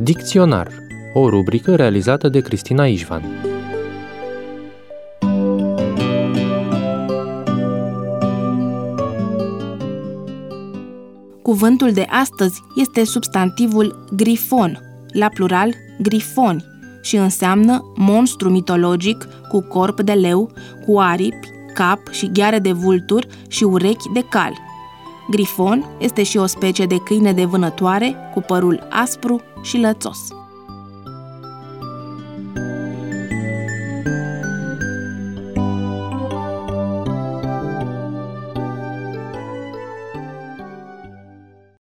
Dicționar, o rubrică realizată de Cristina Ișvan. Cuvântul de astăzi este substantivul grifon, la plural grifoni, și înseamnă monstru mitologic cu corp de leu, cu aripi, cap și gheare de vultur și urechi de cal. Grifon este și o specie de câine de vânătoare cu părul aspru și lățos.